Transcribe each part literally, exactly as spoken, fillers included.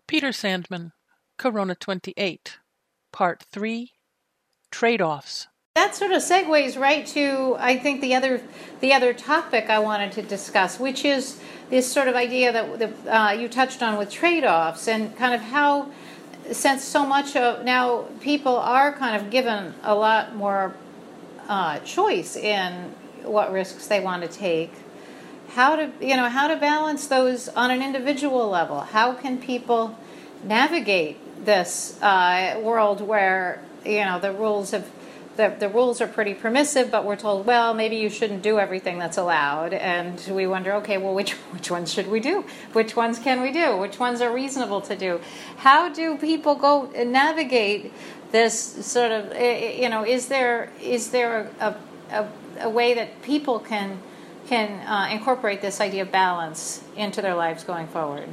Peter Sandman, Corona twenty-eight, Part three, Trade-offs. That sort of segues right to, I think, the other the other topic I wanted to discuss, which is this sort of idea that, that uh, you touched on with trade-offs and kind of how, since so much of now people are kind of given a lot more uh, choice in what risks they want to take, how to you know how to balance those on an individual level. How can people navigate this uh, world where you know the rules have the, the rules are pretty permissive, but we're told, well, maybe you shouldn't do everything that's allowed, and we wonder, okay, well, which which ones should we do? Which ones can we do? Which ones are reasonable to do? How do people go and navigate this sort of you know? Is there is there a a, a way that people can can uh, incorporate this idea of balance into their lives going forward?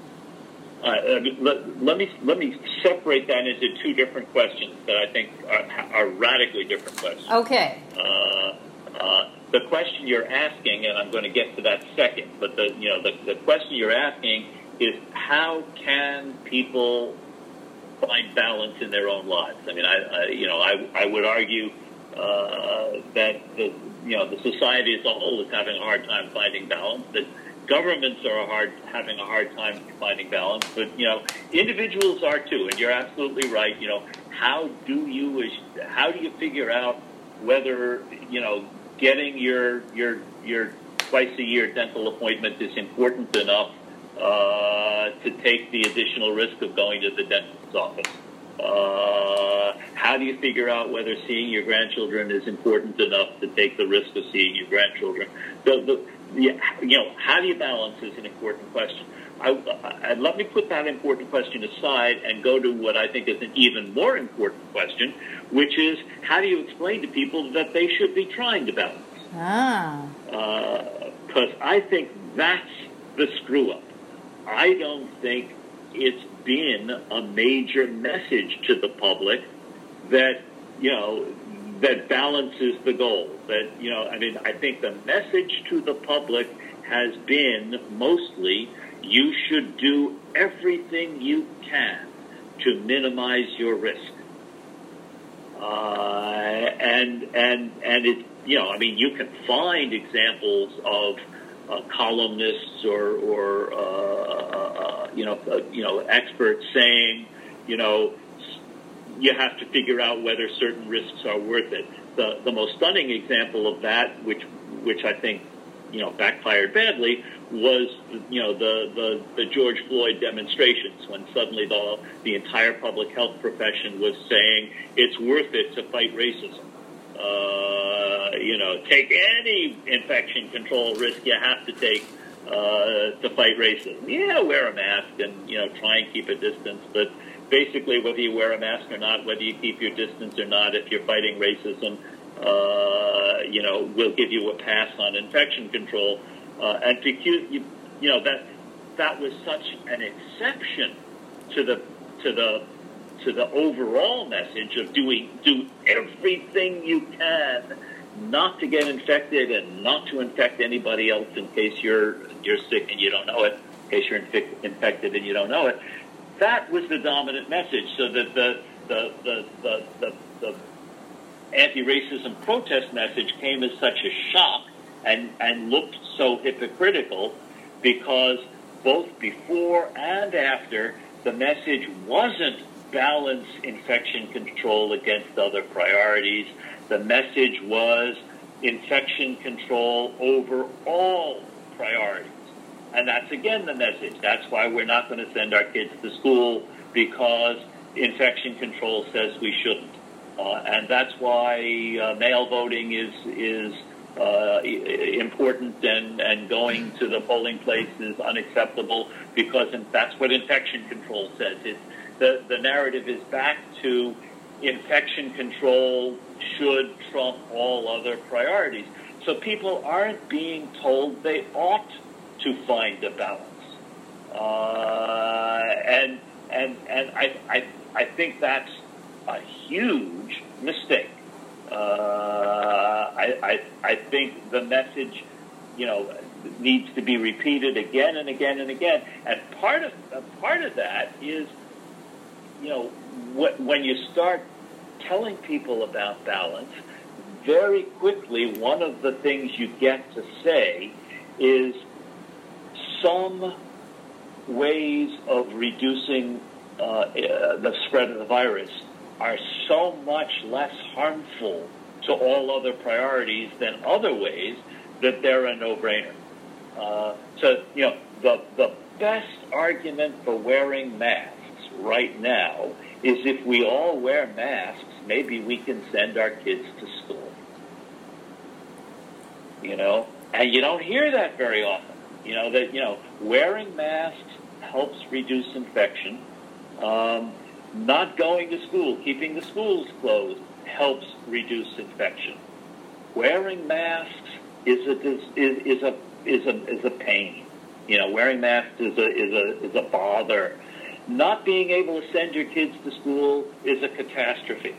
Uh, let, let me let me separate that into two different questions that I think are, are radically different questions. Okay. Uh, uh, the question you're asking, and I'm going to get to that second, but the you know the, the question you're asking is how can people find balance in their own lives? I mean, I, I you know I I would argue uh, that the you know the society as a whole is having a hard time finding balance. That governments are a hard, having a hard time finding balance, but you know, individuals are too. And you're absolutely right. You know, how do you, how do you figure out whether you know getting your your your twice a year dental appointment is important enough uh, to take the additional risk of going to the dentist's office? Uh, how do you figure out whether seeing your grandchildren is important enough to take the risk of seeing your grandchildren? The, the, Yeah, you know, how do you balance is an important question. I, I, let me put that important question aside and go to what I think is an even more important question, which is how do you explain to people that they should be trying to balance? Ah. Because uh, I think that's the screw-up. I don't think it's been a major message to the public that, you know, that balance is the goal. That, you know, I mean, I think the message to the public has been mostly you should do everything you can to minimize your risk. Uh, and, and, and it, you know, I mean, you can find examples of uh, columnists or, or uh, uh, you know, uh, you know, experts saying, you know, you have to figure out whether certain risks are worth it. The the most stunning example of that, which which I think, you know, backfired badly, was you know the, the, the George Floyd demonstrations when suddenly the the entire public health profession was saying it's worth it to fight racism. Uh, you know, take any infection control risk you have to take uh, to fight racism. Yeah, wear a mask and you know try and keep a distance, but basically, whether you wear a mask or not, whether you keep your distance or not, if you're fighting racism, uh, you know, we'll give you a pass on infection control. Uh, and to, you, you know, that that was such an exception to the to the to the overall message of doing do everything you can not to get infected and not to infect anybody else in case you're you're sick and you don't know it, in case you're infic- infected and you don't know it. That was the dominant message, so that the the the the, the, the anti-racism protest message came as such a shock and, and looked so hypocritical because both before and after, the message wasn't balance infection control against other priorities. The message was infection control over all priorities. And that's, again, the message. That's why we're not going to send our kids to school, because infection control says we shouldn't. Uh, and that's why uh, mail voting is is uh, important, and, and going to the polling place is unacceptable, because that's what infection control says. It's, the, the narrative is back to infection control should trump all other priorities. So people aren't being told they ought to find a balance, uh, and and and I, I I think that's a huge mistake. Uh, I, I I think the message, you know, needs to be repeated again and again and again. And part of uh, part of that is, you know, wh- when you start telling people about balance, very quickly one of the things you get to say is some ways of reducing uh, uh, the spread of the virus are so much less harmful to all other priorities than other ways that they're a no-brainer. Uh, so, you know, the, the best argument for wearing masks right now is if we all wear masks, maybe we can send our kids to school. You know, and you don't hear that very often. You know, that, you know, wearing masks helps reduce infection. Um, not going to school, keeping the schools closed, helps reduce infection. Wearing masks is a is, is a is a is a pain. You know, wearing masks is a is a is a bother. Not being able to send your kids to school is a catastrophe.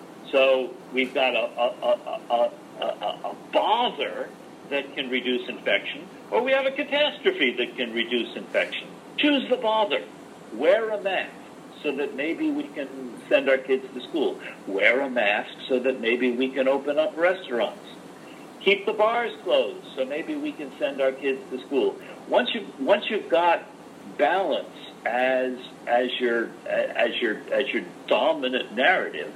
So we've got a a, a, a, a, a bother that can reduce infection, or we have a catastrophe that can reduce infection. Choose the bother. Wear a mask so that maybe we can send our kids to school. Wear a mask so that maybe we can open up restaurants. Keep the bars closed so maybe we can send our kids to school. Once you once you've got balance as as your as your as your dominant narrative,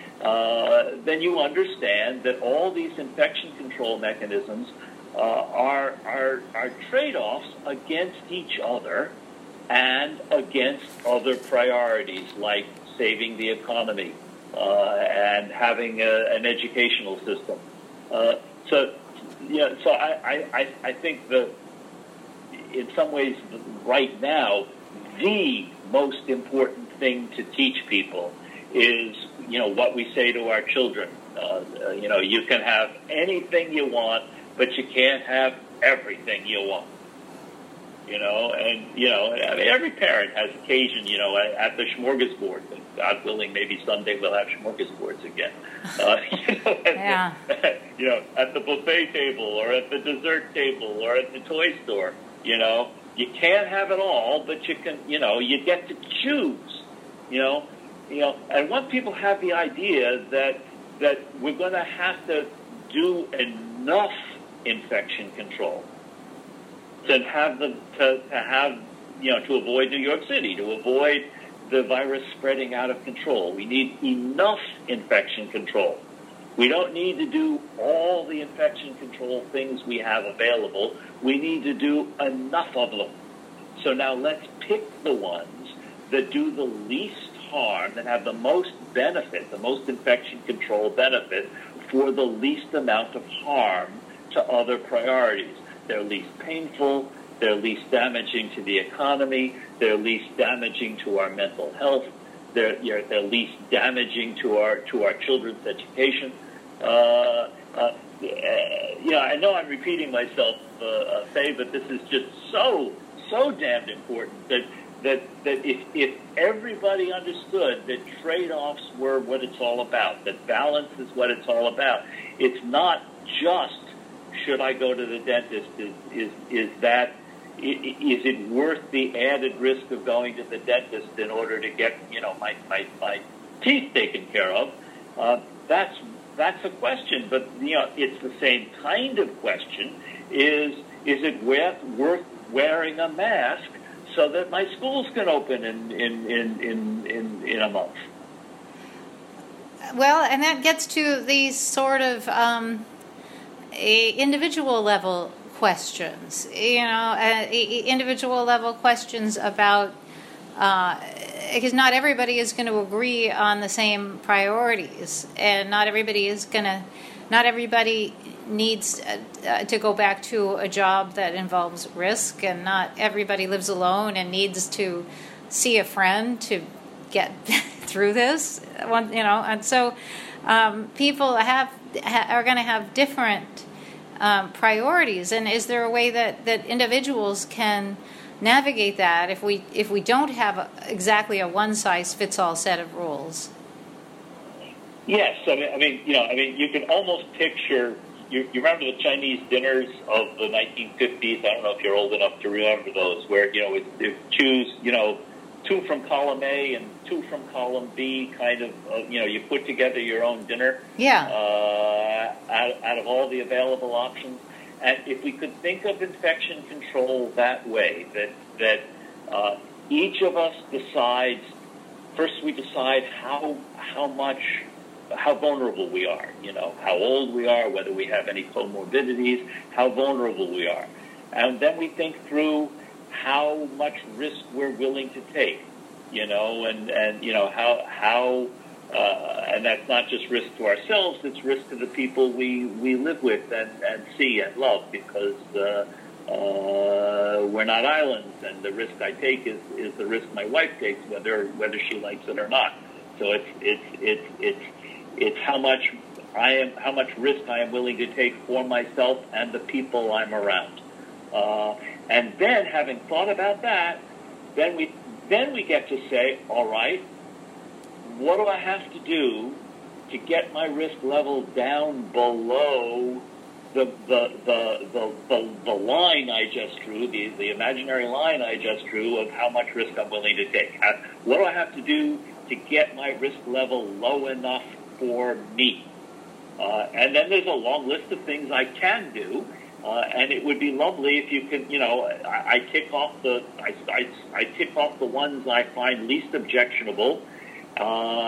uh, then you understand that all these infection control mechanisms uh, are are are trade-offs against each other and against other priorities like saving the economy uh, and having a, an educational system. Uh, so, yeah, so I, I, I think that in some ways right now, the most important thing to teach people is, you know, what we say to our children. Uh, you know, you can have anything you want, but you can't have everything you want. You know, and, you know, I mean, every parent has occasion, you know, at the smorgasbord. God willing, maybe someday we'll have smorgasbords again. Uh, you know, at yeah. the, you know, at the buffet table or at the dessert table or at the toy store, you know. You can't have it all, but you can, you know, you get to choose, you know. You know, and once people have the idea that that we're going to have to do enough infection control, to have the to, to have you know to avoid New York City, to avoid the virus spreading out of control. We need enough infection control. We don't need to do all the infection control things we have available. We need to do enough of them. So now let's pick the ones that do the least harm, that have the most benefit, the most infection control benefit for the least amount of harm to other priorities. They're least painful, they're least damaging to the economy, they're least damaging to our mental health, they're, they're least damaging to our to our children's education. Uh, uh, you know, I know I'm repeating myself, uh, uh, Faye, but this is just so, so damned important that that that if, if everybody understood that trade-offs were what it's all about, that balance is what it's all about, it's not just should I go to the dentist? Is is is that is it worth the added risk of going to the dentist in order to get you know my my, my teeth taken care of? Uh, that's that's a question, but you know it's the same kind of question. Is is it worth worth wearing a mask so that my schools can open in in in in, in, in a month? Well, and that gets to these sort of um, individual level questions, you know, uh, individual level questions about, uh, because not everybody is going to agree on the same priorities, and not everybody is going to, not everybody needs uh, to go back to a job that involves risk, and not everybody lives alone and needs to see a friend to get through this, you know, and so um, people have are going to have different um, priorities. And is there a way that, that individuals can navigate that if we if we don't have a, exactly a one size fits all set of rules? Yes, I mean, I mean, you know, I mean, you can almost picture you, you remember the Chinese dinners of the nineteen fifties? I don't know if you're old enough to remember those, where, you know, it, it choose, you know, two from column A and two from column B, kind of, uh, you know, you put together your own dinner. Yeah. Uh, out, out of all the available options. And if we could think of infection control that way, that, that uh, each of us decides, first we decide how how much, how vulnerable we are, you know, how old we are, whether we have any comorbidities, how vulnerable we are. And then we think through how much risk we're willing to take, you know, and, and you know, how, how uh, and that's not just risk to ourselves, it's risk to the people we, we live with and, and see and love, because uh, uh, we're not islands, and the risk I take is, is the risk my wife takes, whether whether she likes it or not. So it's it's it's it's it's how much I am, how much risk I am willing to take for myself and the people I'm around. Uh, and then, having thought about that, then we then we get to say, all right, what do I have to do to get my risk level down below the the the the, the, the line I just drew, the, the imaginary line I just drew of how much risk I'm willing to take? How, what do I have to do to get my risk level low enough for me? Uh, and then there's a long list of things I can do. Uh, and it would be lovely if you can, you know, I, I tick off the, I, I, I tick off the ones I find least objectionable, uh,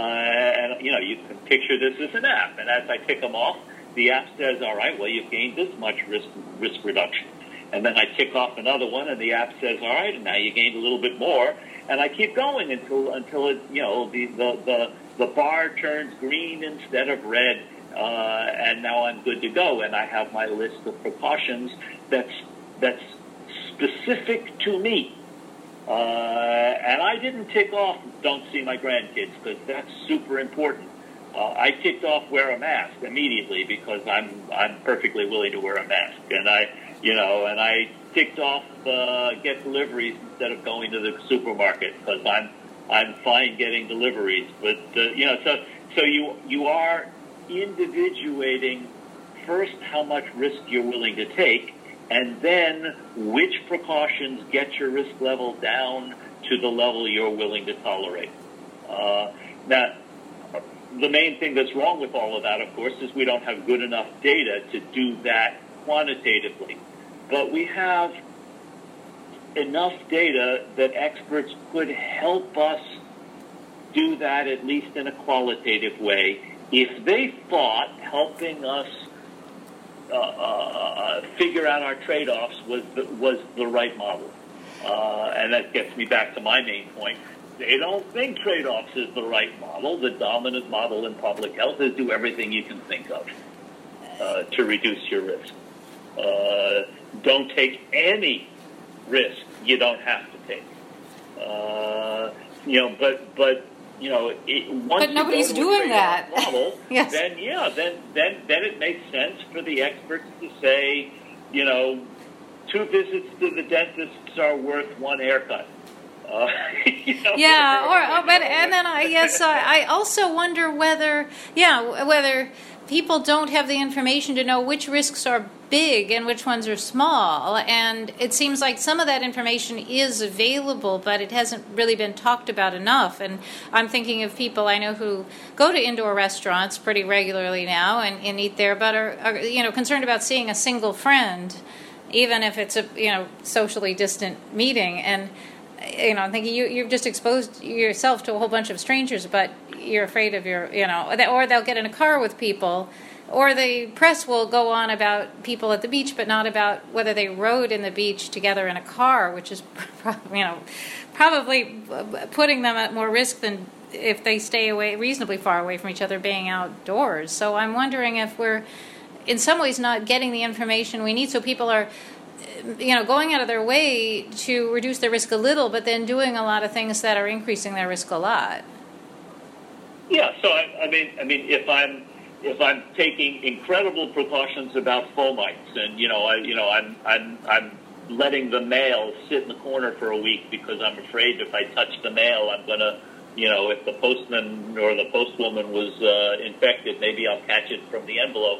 and you know, you can picture this as an app. And as I tick them off, the app says, "All right, well, you've gained this much risk risk reduction." And then I tick off another one, and the app says, "All right, and now you gained a little bit more." And I keep going until until it, you know, the the the, the bar turns green instead of red. Uh, and now I'm good to go, and I have my list of precautions that's that's specific to me. Uh, and I didn't tick off "don't see my grandkids" because that's super important. Uh, I ticked off "wear a mask" immediately because I'm I'm perfectly willing to wear a mask, and I you know and I ticked off uh, "get deliveries" instead of going to the supermarket because I'm I'm fine getting deliveries. But uh, you know, so so you you are individuating first how much risk you're willing to take, and then which precautions get your risk level down to the level you're willing to tolerate. Uh, now, the main thing that's wrong with all of that, of course, is we don't have good enough data to do that quantitatively. But we have enough data that experts could help us do that, at least in a qualitative way, if they thought helping us uh, uh, figure out our trade-offs was the, was the right model. Uh, and that gets me back to my main point. They don't think trade-offs is the right model. The dominant model in public health is do everything you can think of uh, to reduce your risk. Uh, don't take any risk you don't have to take. Uh, you know, but but. You know, it, once but nobody's you go to doing that. Model, yes. Then yeah, then then then it makes sense for the experts to say, you know, two visits to the dentists are worth one haircut. Uh, you know, yeah, or, or but and then I yes, I, I also wonder whether yeah whether people don't have the information to know which risks are big and which ones are small, and it seems like some of that information is available, but it hasn't really been talked about enough. And I'm thinking of people I know who go to indoor restaurants pretty regularly now and, and eat there, but are, are you know concerned about seeing a single friend, even if it's a you know socially distant meeting. And you know, I'm thinking you you've just exposed yourself to a whole bunch of strangers, but you're afraid of your you know, or they'll get in a car with people. Or the press will go on about people at the beach, but not about whether they rode in the beach together in a car, which is, you know, probably putting them at more risk than if they stay away reasonably far away from each other, being outdoors. So I'm wondering if we're, in some ways, not getting the information we need. So people are, you know, going out of their way to reduce their risk a little, but then doing a lot of things that are increasing their risk a lot. Yeah. So I, I mean, I mean, if I'm If I'm taking incredible precautions about fomites, and you know, I, you know, I'm I'm I'm letting the mail sit in the corner for a week because I'm afraid if I touch the mail, I'm gonna, you know, if the postman or the postwoman was uh, infected, maybe I'll catch it from the envelope.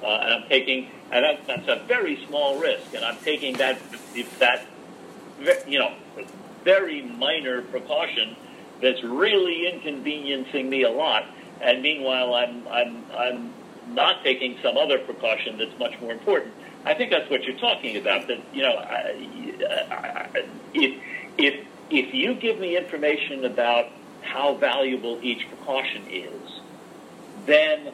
uh, and I'm taking, and that, that's a very small risk, and I'm taking that that you know very minor precaution that's really inconveniencing me a lot, and meanwhile I'm I'm I'm not taking some other precaution that's much more important. I think that's what you're talking about. That you know, I, I, if if if you give me information about how valuable each precaution is, then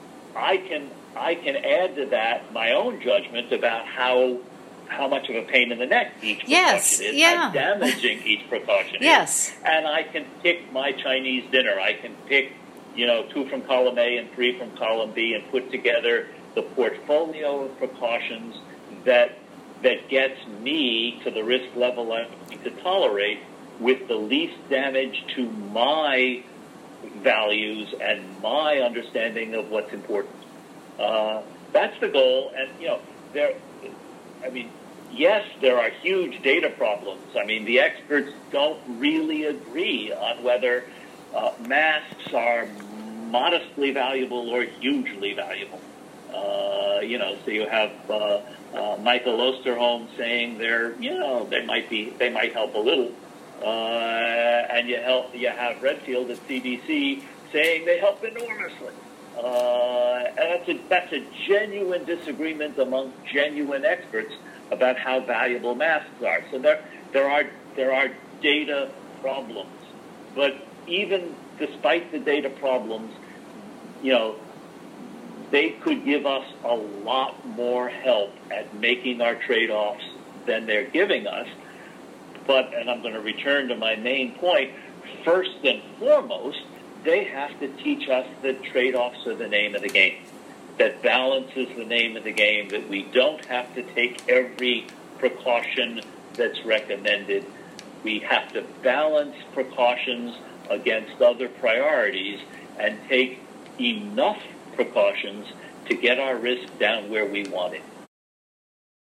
I can I can add to that my own judgment about how how much of a pain in the neck each precaution yes, is, yeah. how damaging each precaution yes. is, and I can pick my Chinese dinner. I can pick, you know, two from column A and three from column B, and put together the portfolio of precautions that that gets me to the risk level I need to tolerate with the least damage to my values and my understanding of what's important. Uh, that's the goal. And, you know, there, I mean, yes, there are huge data problems. I mean, the experts don't really agree on whether uh, masks are modestly valuable or hugely valuable. Uh, you know, so you have uh, uh, Michael Osterholm saying they're, you know, they might be, they might help a little. Uh, and you help, you have Redfield at C D C saying they help enormously. Uh, and that's a, that's a genuine disagreement among genuine experts about how valuable masks are. So there, there are, there are data problems. But even despite the data problems, you know, they could give us a lot more help at making our trade-offs than they're giving us. But, and I'm going to return to my main point, first and foremost, they have to teach us that trade-offs are the name of the game, that balance is the name of the game, that we don't have to take every precaution that's recommended. We have to balance precautions against other priorities and take enough precautions to get our risk down where we want it.